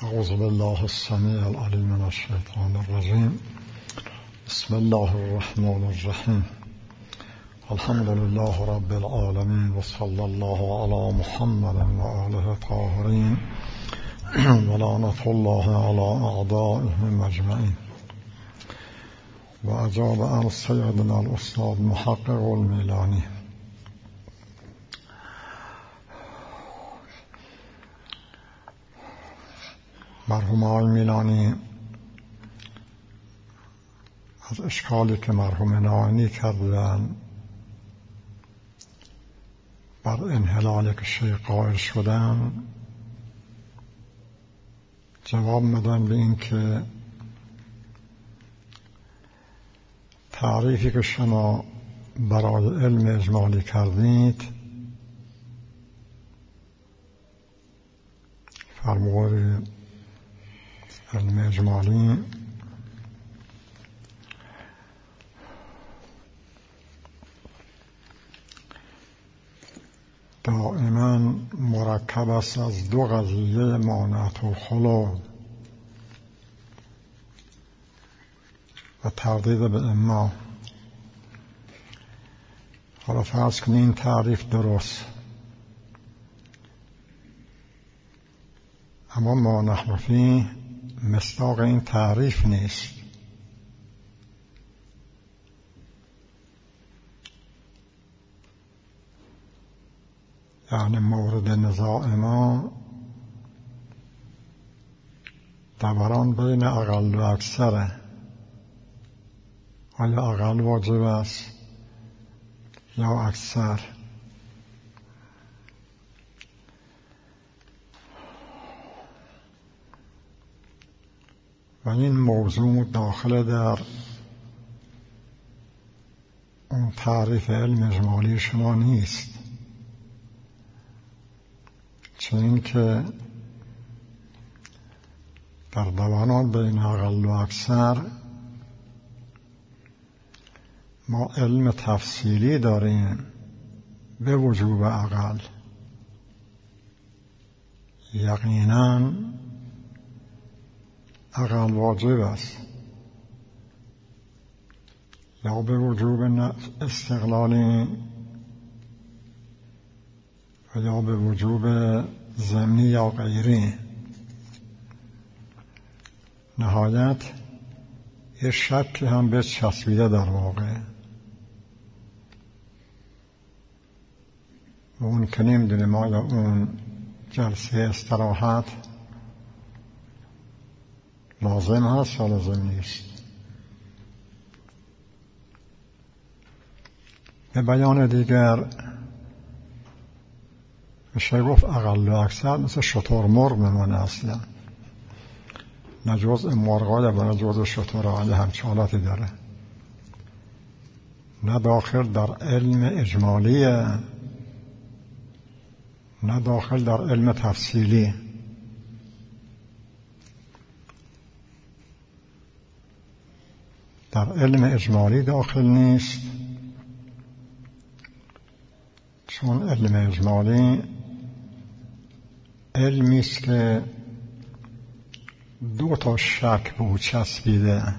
اعوذ بالله السمیع العلیم من الشیطان الرجیم. بسم الله الرحمن الرحیم. الحمد لله رب العالمین و صلی الله علی محمد و آله الطاهرین و لعنة الله علی اعدائهم اجمعین. و اجاب عن سیدنا الاستاذ محقق المیلانی. مرحوم آقای میلانی از اشکالی که مرحوم ناینی کردن بر انحلالی که شیخ قائل شدن جواب میدن به این که تعریفی که شما برای علم اجمالی کردید فرمود علم اجمالی دائما مرکب است از دو قضیه مانعت و خلود و تردید به اما. حالا فرض کنید این تعریف درست، اما ما نحن فیه مصداق این تعریف نیست. یعنی مورد نزاع ما دوران بین اقل و اکثره. آیا اقل واجب است یا اکثر؟ و این موضوع داخل در اون تعریف علم اجمالی شما نیست، چون که در دوران بین اقل و اکثر ما علم تفصیلی داریم به وجوب اقل. یقیناً اقل واجب است یا به وجوب استقلالی و یا به وجوب ضمنی یا غیری. نهایت یه شکی هم به چسبیده در واقع و اون که نمیدونیم آیا اون جلسه استراحت لازم هست یا لازم نیست. به بیان دیگر میشه گفت اقل و اکثر مثل شتر مرغ میمونه، اصلا نه جزء مرغای و نه جزء شترهای، همچه حالتی داره، نه داخل در علم اجمالیه نه داخل در علم تفصیلی. در علم اجمالی داخل نیست، چون علم اجمالی علمی است که دو تا شک به او چسبیده.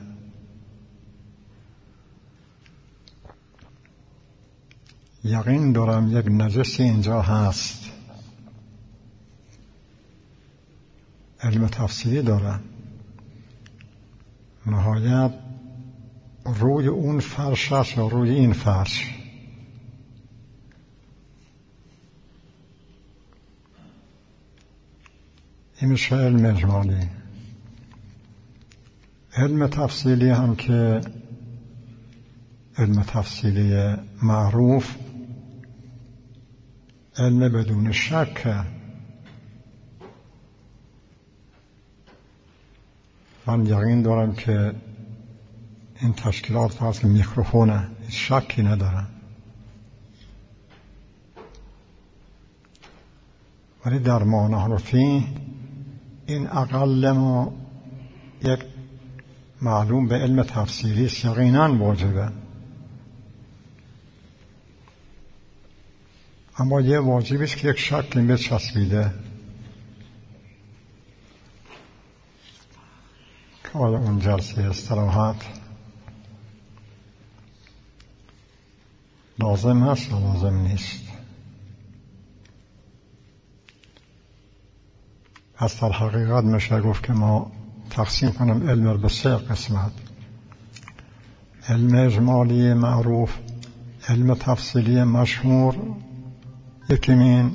یقین دارم یک نجسی اینجا هست. علم تفصیلی دارم، نهایت روی اون فرش است یا روی این فرش. این میشه علم اجمالی. علم تفصیلی هم که علم تفصیلی معروف علم بدون شک. من یقین دارم که این تشکیلات فرض که میکروفونه، هیچ شکی ندارم، ولی در ما نحن فیه این اقل ما یک معلوم به علم تفسیری است، یقیناً واجبه. اما یه واجبی است که یک شکلی به چسبیده. آیا اون جلسه استراحت لازم هست یا لازم نیست؟ پس در حقیقت میشه گفت که ما تقسیم کنیم علم رو به 3 قسمت: علم اجمالی معروف، علم تفصیلی مشهور، یکیمین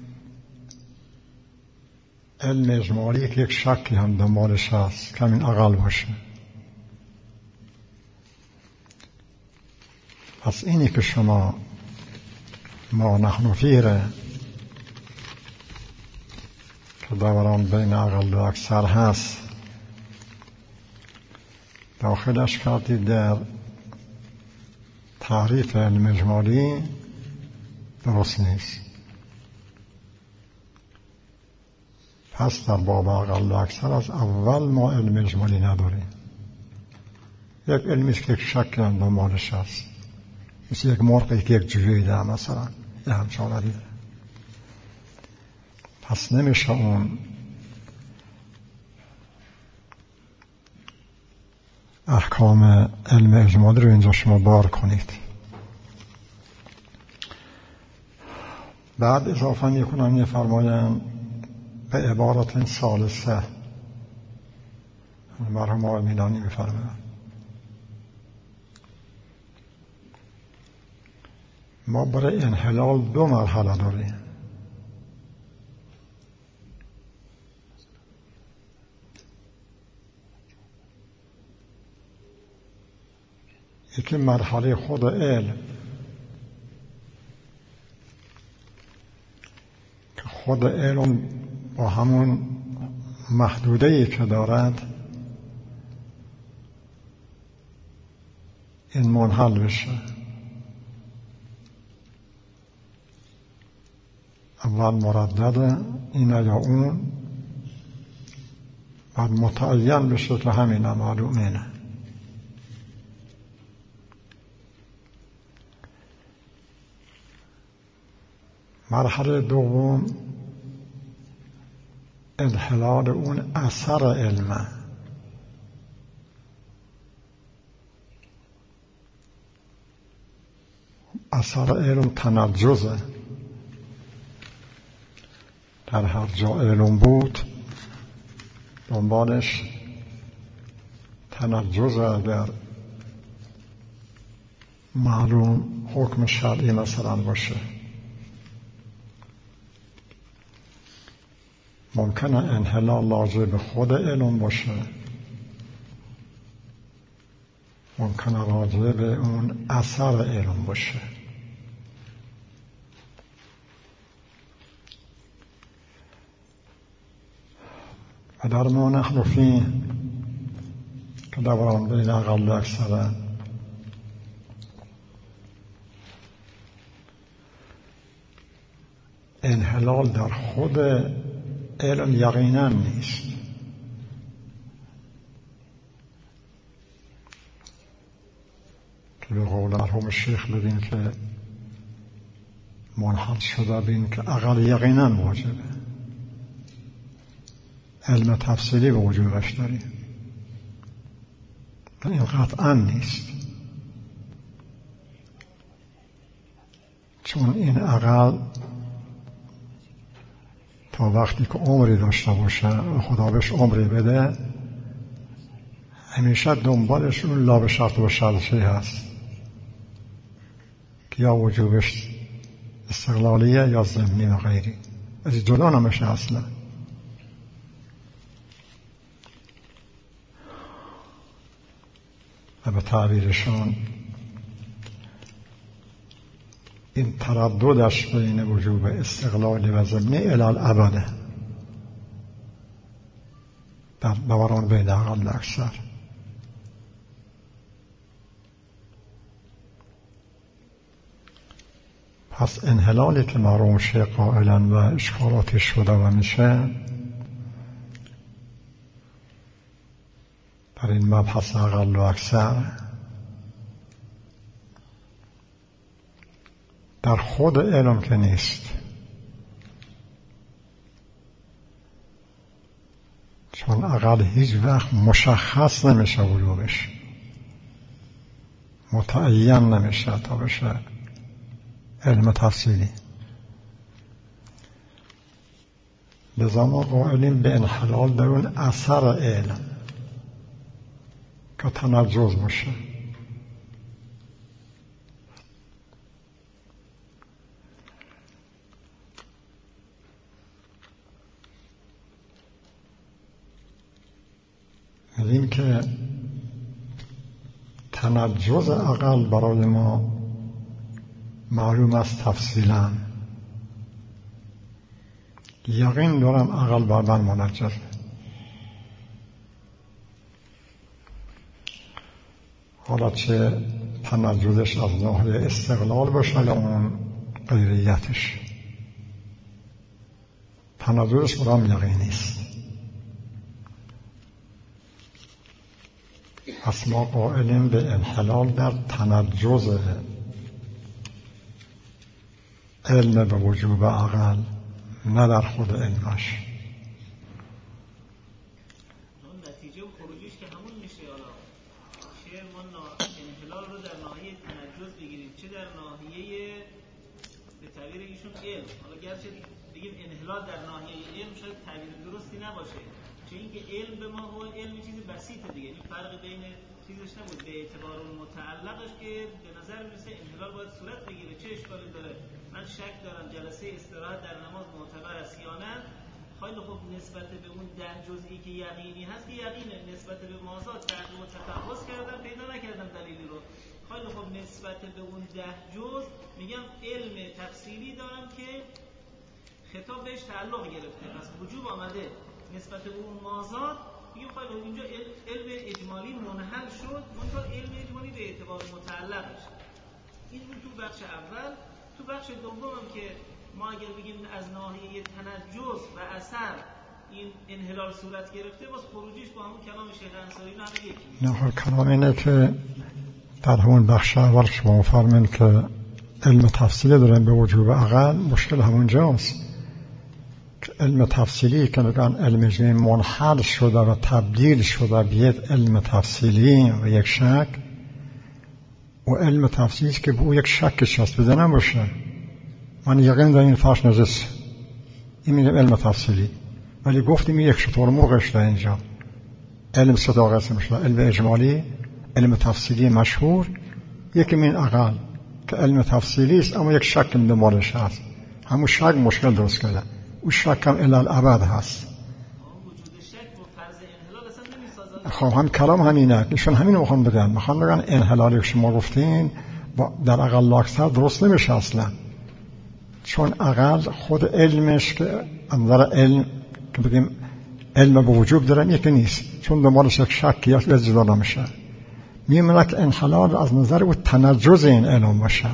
علم اجمالی که یک شکی هم دنبالش هست که همین اقل باشه. پس اینی که شما ما نحن فیره که دوران بین اقل و اکثر هست داخلش کردید در تعریف علم اجمالی، درست نیست. پس در باب اقل و اکثر از اول ما علم اجمالی نداریم. یک علمی که یک شک دنبالش هست، مثل یک مرغی که یک جویی ده مثلا، یه همچنان دیده. پس نمیشه اون احکام علم اجمالی رو اینجا شما بار کنید. بعد اضافه میکنم میفرمایم به عبارت ثالثه، مرحوم آقای میلانی میفرمایم ما برای انحلال 2 مرحله داریم. یکی مرحله خود علم که خود علم با همون محدوده‌ای که دارد این منحل بشه. اول مردد اینه یا اون، بعد متعین بشه که همینه، معلوم اینه. مرحله دوم انحلال اون اثر علمه. اثر علم تنجزه، در هر جا علم بود دنبالش تنجزه. اگر معلوم حکم شرعی مثلا باشه، ممکنه انحلال راجع به خود علم باشه، ممکنه راجع به اون اثر علم باشه. و در ما نحن فیه که دوران بین اقل و اکثر انحلال در خود علم یقینا نیست. که به قول مرحوم شیخ بدین که منحل شده بین که اقل یقینا واجبه، علم تفصیلی به وجودش داریم، این قطعا نیست. چون این اقل تا وقتی که عمری داشته باشه، خدا بهش عمری بده، همیشه دنبالش اون لا به شرط و شرطی هست که یا وجوبش استقلالیه یا ضمنی و غیری، از جدا نمیشه اصلا. و به تعبیرشان این ترددش بین وجوب استقلالی و ضمنی الالعبده در دوران بین اقل و اکثر. پس انحلالی که مرحوم شیخ قائلن و اشکالاتی شده و میشه در این مبحث اقل و اکثر در خود علم که نیست، چون اون عقل هیچ وقت مشخص نمیشه وجوبش، متعین نمیشه تا بشه علم تفصیلی. لذا ما قائلیم به انحلال در اون اثر علم که تنجز باشه. می‌گیم که تنجز عقل برای ما معلوم است تفصیلا. یقین دارم عقل بر من منجزه. حالا چه تنجزش از ناحیه استقلال باشه یا اون غیریتش، تنجزش برام یقینی است. پس ما قائلیم به انحلال در تنجز علم به وجوب عقل، نه در خود علمش. نتیجه و خروجیش که همون میشه. حالا چه ما انحلال رو در ناحیه تنجز بگیریم چه در ناحیه به تعبیر ایشون علم. حالا گرچه بگیم انحلال در ناحیه علم شاید تعبیر درستی نباشه، چون اینکه علم به ما هو علم چیز بسیطه دیگه. این فرق بین چیزش نبود به اعتبار اون متعلقش که به نظر میرسه انحلال باید صورت بگیره. چه اشکالی داره؟ من شک دارم جلسه استراحت در نماز معتبر است یا نه. خیلی خوب نسبت به اون 10 جزئی که یقینی هست که یقینه، نسبت به مازاد تحقیق و تفحص کردم پیدا نکردم دلیلی رو. خیلی خوب نسبت به اون 10 جز میگم علم تفصیلی دارم که خطاب بهش تعلق گرفته، پس وجوب آمده. نسبت به اون مازاد میگم خیلی خوب اینجا علم اجمالی منحل شد، منتها علم اجمالی به اعتبار متعلقش. این تو بخش اول. تو بخش دوم که ما اگر بگیم از ناحیه تنجز و اثر این انحلال صورت گرفته، باز خروجیش با همون کلام شیخ انصاری همه یکی. نه، کلام اینه که در همون بخش اول شما فرمین که علم تفصیلی دارن به وجوب عقل، مشکل همونجاست که علم تفصیلی که میگن علم جمعی منحل شده و تبدیل شده به یک علم تفصیلی و یک شک، و علم تفصیلی که به او یک شک چسبیده نباشه. من یقین دارم این فرش نجس، این میگم علم تفصیلی، ولی گفتیم یک شطور موقعش در اینجا علم صدا قسم شده، علم اجمالی، علم تفصیلی مشهور، یکی من عقل که علم تفصیلی است اما یک شک دنبالش هست. همون شک مشکل درست کرده، او شک هم الالعبد هست. خب هم کلام همینه، ایشون همینو میخوان بگن انحلالی که شما گفتین در عقل اکثر درست نمیشه اصلا، چون عقل خود علمش که انظر علم که بگیم علم به وجوب دارن یکی نیست، چون دنبالش یک شکی یا جدا نمیشه. میمونه که انحلال از نظر او تنجز این علم باشه.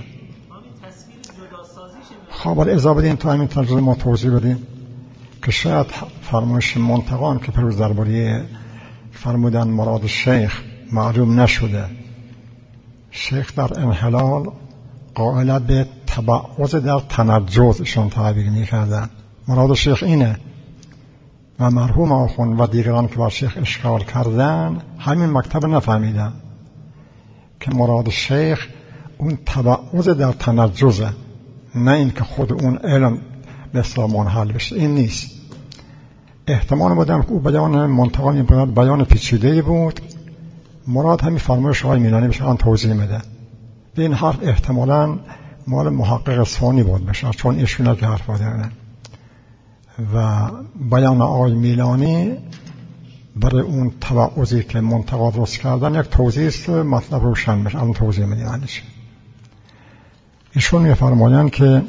خب باید اضافه بدین تا همین تنجز ما توضیح بدیم که شاید فرمایش منتقام که پروز درباره فرمودن مراد شیخ معلوم نشده. شیخ در انحلال قائل به تبعض در تنجزشون تعبیر می‌کردن. مراد شیخ اینه و مرحوم آخوند و دیگران که بر شیخ اشکال کردن همین مکتب نفهمیدن که مراد شیخ اون تبعض در تنجزه، نه این که خود اون علم به اصطلاح منحل بشه. این نیست. احتمال بودم که او بیان منتقام بیان پیچیده‌ای بود، مراد همین فرمایش آقای میلانی بشه آن توضیح میده. به این حرف احتمالاً مال محقق ثانی بود بشه، چون ایشون که حرف دارن و بیان آقای میلانی برای اون تبعضی که منتقا درست کردن یک توضیح است، مطلب روشن بشه. الان توضیح میدن عنش. ایشون میفرمایند که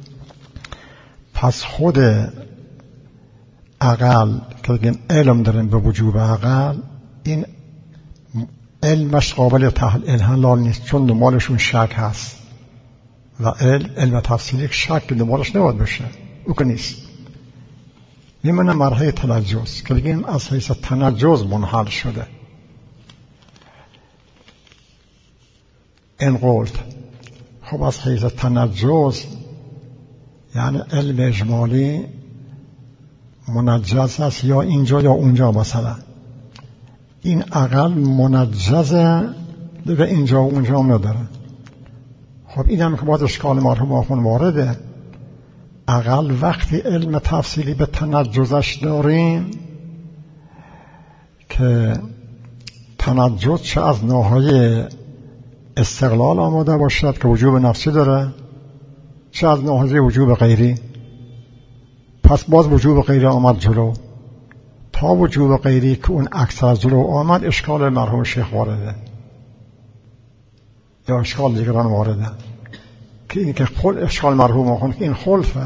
پس خود عقل که بگیم علم داریم به وجوب عقل، این علمش قابل انحلال نیست، چون دنبالشون شک هست و علم تفصیلی شک دنبالش نباید بشه، او که نیست. میمونه مرحله تنجز که بگیم از حیث تنجز منحل شده. این قلت خب از حیث تنجز یعنی علم اجمالی منجز است یا اینجا یا اونجا. مثلا این عقل منجزه دیگه اینجا و اونجا هم نداره. خب این هم که باید اشکال مرحوم آخوند وارده. عقل وقتی علم تفصیلی به تنجزش داریم که تنجز چه از ناحیه استقلال آماده باشد که وجوب نفسی داره، چه از ناحیه وجوب غیری. پس باز وجوب غیری آمد جلو. تا وجوب غیری که اون اکثر از جلو آمد اشکال مرحوم شیخ وارده یا اشکال دیگران وارده که این که اشکال مرحوم آخوند که این خلفه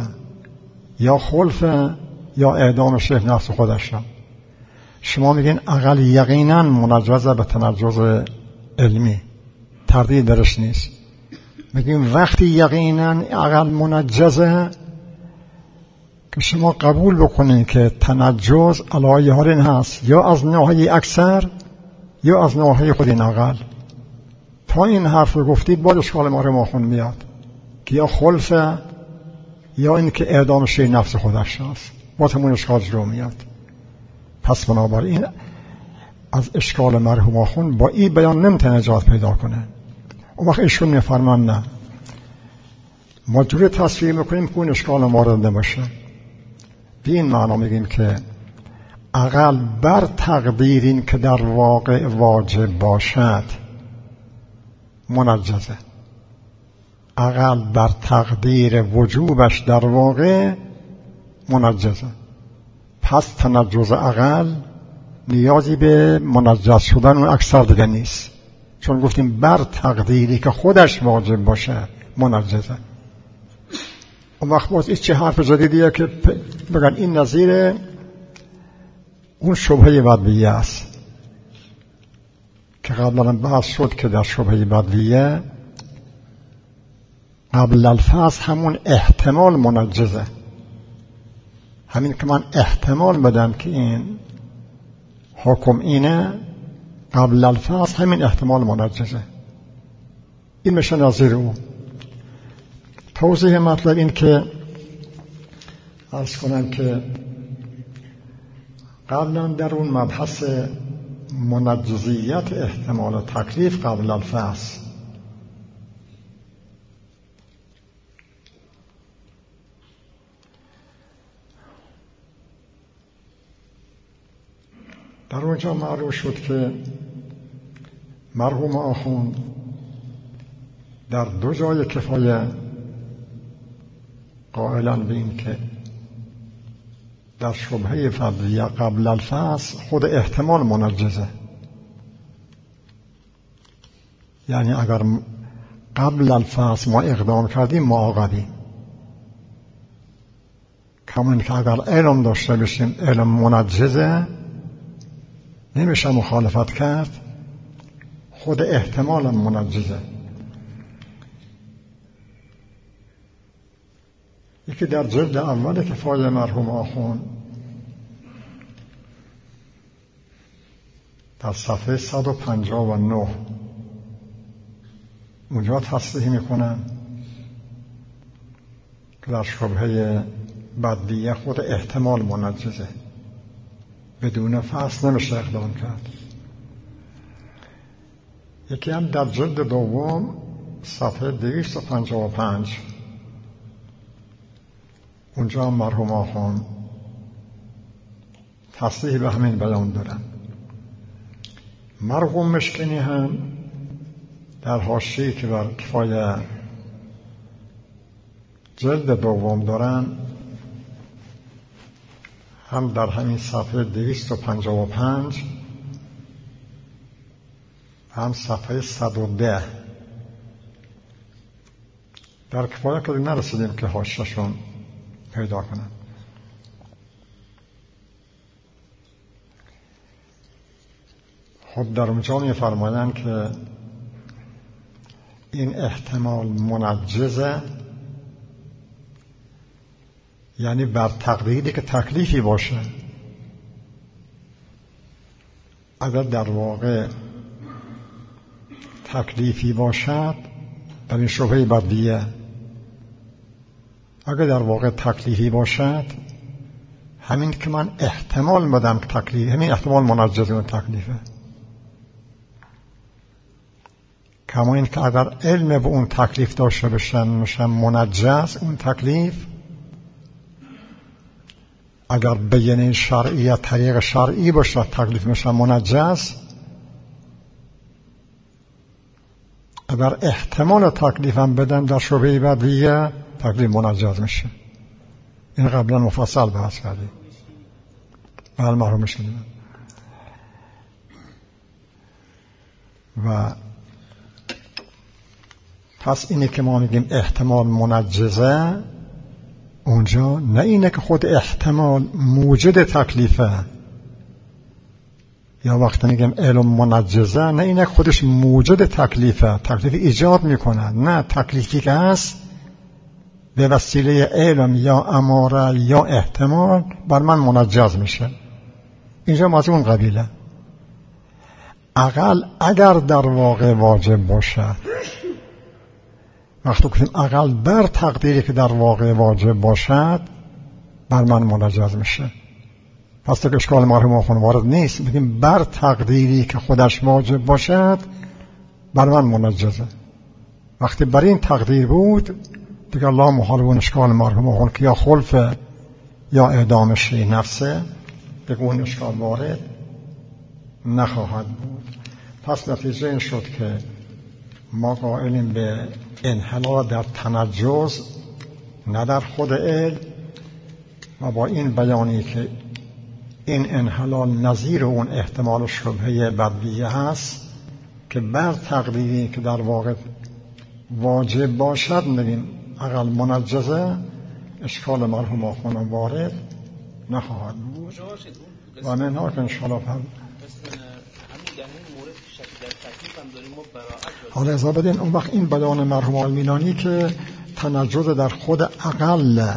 یا اعدام شیخ نفس خودش را. شما میگین عقل یقینا منجزه به تنجز علمی، تردید درش نیست. میگیم وقتی یقینا عقل منجزه که شما قبول بکنید که تنجز علایه هارین هست یا از ناحیه اکثر یا از ناحیه خود این عقل. تا این حرف رو گفتید باید اشکال مرحوم آخوند میاد که یا خلفه یا این که اعدام شیء نفس خودش هست، باید همون اشکال رو میاد. پس بنابراین از اشکال مرحوم آخوند با این بیان نمیتونه نجات پیدا کنه. اون وقت ایشون میفرمان نه، ما جوری تصویر میکنیم که اون اشکال وارد نباشه. به این معنا میگیم که عقل بر تقدیر این که در واقع واجب باشد منجزه. عقل بر تقدیر وجوبش در واقع منجزه. پس تنجز عقل نیازی به منجز شدن اون اکثر دیگه نیست، چون گفتیم بر تقدیری که خودش واجب باشه منجزه. اون وقت باز این چه حرف جدیدیه که بگن این نظیر اون شبهه بدویه است که قبلا بحث شد که در شبهه بدویه قبل الفاظ همون احتمال منجزه. همین که من احتمال بدم که این حکم اینه، قبل الفاظ همین احتمال منجزه. این میشه نظیر او. توضیح مطلب این که عرض کنم که قبلا در اون مبحث منجزیت احتمال تکلیف قبل الفاظ در اونجا معلوم شد که مرحوم آخوند در دو جای کفایه قائلاً به این که در شبهه فضلیه قبل الفصل خود احتمال منجزه. یعنی اگر قبل الفصل ما اقدام کردیم معاقبیم، کمان که اگر علم داشته باشیم علم منجزه نمیشه مخالفت کرد، خود احتمال منجزه. یکی در جلد اول کفایه مرحوم آخوند در صفحه 159 اونجا تصریح میکنن که در شبهه بدیه خود احتمال منجزه، بدون فصل نمیشه اقدام کرد. یکی هم در جلد دوم صفحه 255 اونجا مرحوم آخوند تصریح به همین بیان دارن. مرحوم مشکنی هم در حاشیه‌ای که بر کفایه جلد دوم دارن هم در همین صفحه 255 هم صفحه 110 در کفایه که نرسیدیم که حاشیه‌شون پیدا کنن. خب در اونجا می‌فرمایند که این احتمال منجزه، یعنی بر تقدیری که تکلیفی باشه. اگر در واقع تکلیفی باشد در این شبهه بدیه، اگر در واقع تکلیفی باشد همین که من احتمال بدم که تکلیف، همین احتمال منجز اون تکلیفه. کما این که اگر علم به اون تکلیف داشته باشم میشم منجز اون تکلیف، اگر بیانیه شرعی یا طریق شرعی باشه تکلیف میشم منجز، اگر احتمال تکلیفم بدن در شبهه بدویه تکلیف منجز میشه. این قبلا مفصل بحث کردیم. بله محروم میشیم. و پس اینه که ما میگیم احتمال منجزه، اونجا نه اینه که خود احتمال موجد تکلیفه، یا وقتی میگیم علم منجزه نه اینه که خودش موجد تکلیفه، تکلیف ایجاد میکنه، نه، تکلیفی که هست به وسیله علم یا اماره یا احتمال بر من منجز میشه. اینجا ما از اون قبیله. اقل اگر در واقع واجب باشه، وقتی گفتیم اقل بر تقدیری که در واقع واجب باشد بر من منجز میشه. پس که اشکال مرحوم آخوان وارد نیست، میگیم بر تقدیری که خودش واجب باشد بر من منجزه. وقتی بر این تقدیر بود دیگه الله محال اون اشکال مرحوم آخوان که یا خلفه یا اعدام شی نفسه، دیگه اون اشکال وارد نخواهد بود. پس نتیجه این شد که ما قائلیم به انحلال در تنجز نه در خود علم، و با این بیانی که این انحلال نظیر اون احتمال شبهه بدویه هست که بر تقدیری که در واقع واجب باشد میگیم اقل منجزه، اشکال مرحوم آخوان وارد نخواهد بود. و منها که انشاءالله حالا ازا بدین اون وقت این بیان مرحوم المینانی که تنجز در خود اقل،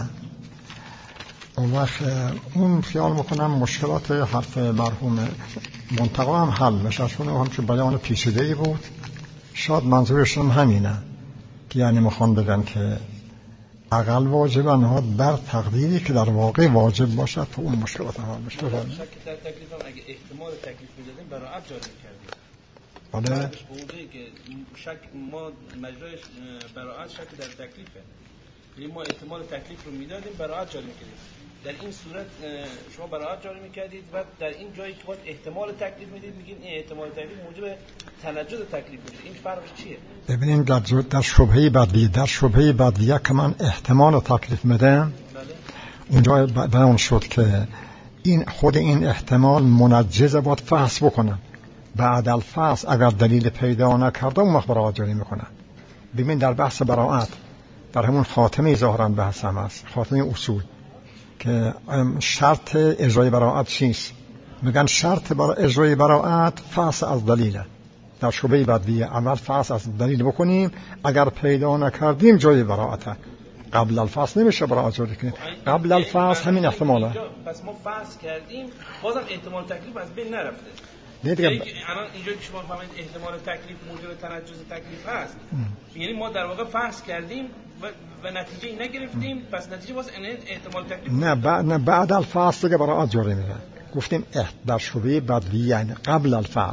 اون وقت اون خیال میکنم مشکلات حرف مرحوم منتقا هم حل میشه، چون هم که بیان پیچیده‌ای بود. شاید منظورشون همینه که یعنی میخوان بگن که اقل واجبه نهاد بر تقدیری که در واقع واجب باشد تو اون مشکلات هم حل میشه. شک در تکلیف هم اگه احتمال تکلیف میدادیم براعت جاری میکردیم. بله. به اونجایی که شک ما مجرایش براعت شک در تکلیفه، یعنی ما احتمال تکلیف رو میدادیم براعت جاری میکردیم. در این صورت شما براعت جاری میکردید و در این جایی که باید احتمال تکلیف میدید میگین این احتمال تکلیف موجب تنجز تکلیف میشه. این فرقش چیه؟ ببینید در شبهه بدویه که من احتمال تکلیف میدم، اونجا بیان شد که این خود این احتمال منجز باید فحص بکنم. بعد الفحص اگر دلیل پیدا نکرده اون وقت براعت جاری میکنه. ببین در بحث براعت در همون خاتمه ظاهرا بحث هم هست، خاتمه اصول، که شرط اجرای براعت چیست؟ میگن شرط برای اجرای براعت فحص از دلیله. در شبهه بدویه اول فحص از دلیل بکنیم، اگر پیدا نکردیم جای براعته. قبل الفحص نمیشه براعت جاری کنیم، قبل الفحص همین احتماله. پس ما فحص کردیم بازم احتمال تکلیف از بین نرفته. نه دیگه الان اینجا که شما فهمید احتمال تکلیف موجب تنجز تکلیف هست، یعنی ما در واقع فحص کردیم و نتیجه نگرفتیم، پس نتیجه واسه احتمال تکلیف نه بعد الفحص دیگه براعت جاری میشه. گفتیم در شبهه بدویه یعنی قبل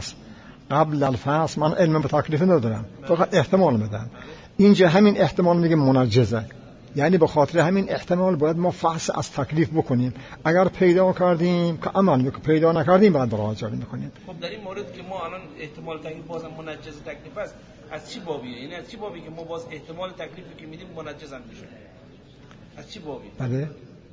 الفحص من علم به تکلیف ندارم، فقط احتمال میدم. اینجا همین احتمال میگه منجزه، یعنی به خاطر همین احتمال باید ما فحص از تکلیف بکنیم. اگر پیدا کردیم که عمل میکنیم، پیدا نکردیم بعد براعت جاری میکنیم. خب در این مورد که ما الان احتمال تکلیف بازم منجز تکلیف است، از چی بابیه؟ یعنی از چی بابی که ما باز احتمال تکلیفی که میدیم منجز هم میشه؟ از چی بابی؟ بله.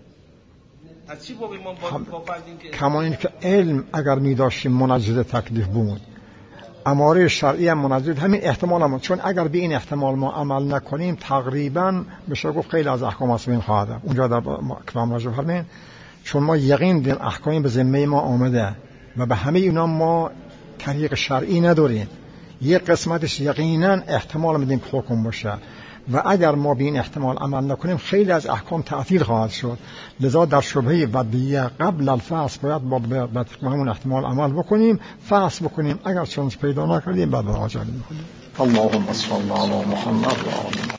از چی بابی ما با فردین که کما این که علم اگر می‌داشتیم منجز تکلیف بود، اماره شرعی هم منجز همین احتمال هم، چون اگر به این احتمال ما عمل نکنیم تقریبا میشه گفت خیلی از احکام اصلا خواهد. اونجا در کلام راجع فرمین چون ما یقین داریم احکامی به ذمه ما آمده و به همه اینا ما طریق شرعی نداریم، یک قسمتش یقینا احتمال میدیم که حکم باشه و اگر ما به این احتمال عمل نکنیم خیلی از احکام تعطیل خواهد شد. لذا در شبهه بدویه قبل الفحص باید با همون احتمال عمل بکنیم، فحص بکنیم، اگر چون پیدا نکردیم بعد براعت جاری میکنیم. اللهم صل علی محمد و آله